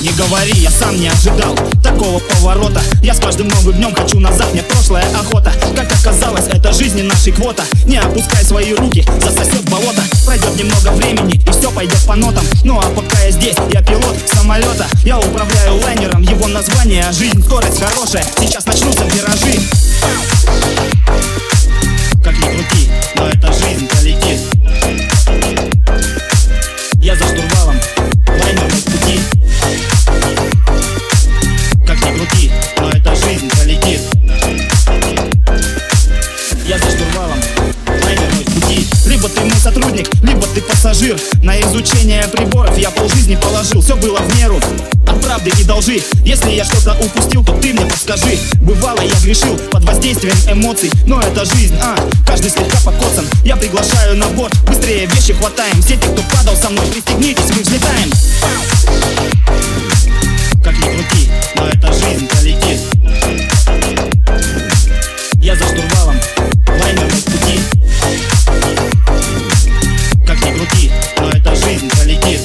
не говори, я сам не ожидал такого поворота. Я с каждым новым днем хочу назад, мне прошлая охота. Как оказалось, это жизни нашей квота. Не опускай свои руки, засосет болото. Пройдет немного времени и все пойдет по нотам. Ну а пока я здесь, я пилот самолета. Я управляю лайнером, его название жизнь, скорость хорошая, сейчас начнутся виражи. Как ни крути, но эта жизнь полетит. Я за штурвалом, лайнер в пути. Как ни крути, но эта жизнь полетит. Я за штурвалом, лайнер в пути. Либо ты мой сотрудник, либо ты пассажир. На изучение приборов я полжизни положил. Все было в меру от правды и до лжи. Если я что-то упустил, то ты мне подскажи. Бывало я грешил под воздействием эмоций, но это жизнь, каждый слегка покоцан. Я приглашаю на борт, быстрее вещи хватаем. Все те, кто падал со мной, пристегнитесь, мы взлетаем. Как ни крути, но эта жизнь полетит. Я за штурвалом, лайнер в пути. Как ни крути, но эта жизнь полетит.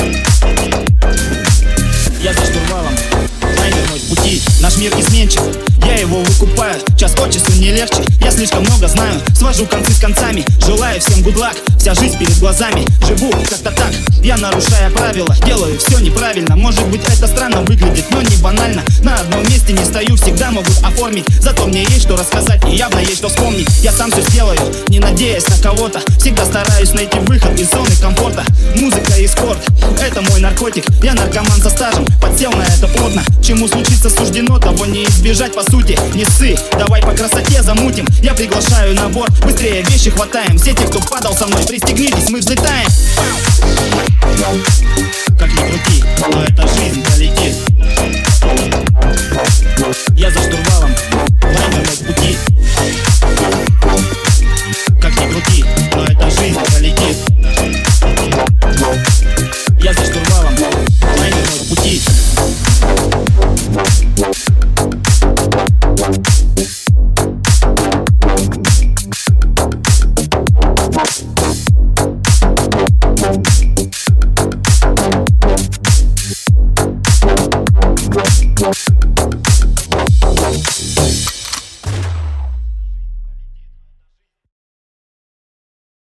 Я за штурвалом, лайнер мой в пути. Наш мир изменчив, я его выкупаю. Час от часу не легче, я слишком много знаю. Свожу концы с концами, желаю всем good luck. Вся жизнь перед глазами, живу как-то так. Я нарушая правила, делаю все неправильно. Может быть это странно выглядит, но не банально. На одном месте не стою, всегда могут оформить. Зато мне есть что рассказать и явно есть что вспомнить. Я сам все сделаю, не надеясь на кого-то. Всегда стараюсь найти выход из зоны комфорта. Музыка и спорт, это мой наркотик. Я наркоман со стажем, подсел на это плотно. Чему случиться суждено, того не избежать по сути. Не ссы, давай по красоте замутим. Я приглашаю на борт, быстрее вещи хватаем. Все те, кто падал со мной, пристегнитесь, мы взлетаем. Как ни крути, но эта жизнь полетит. Я за штурвалом,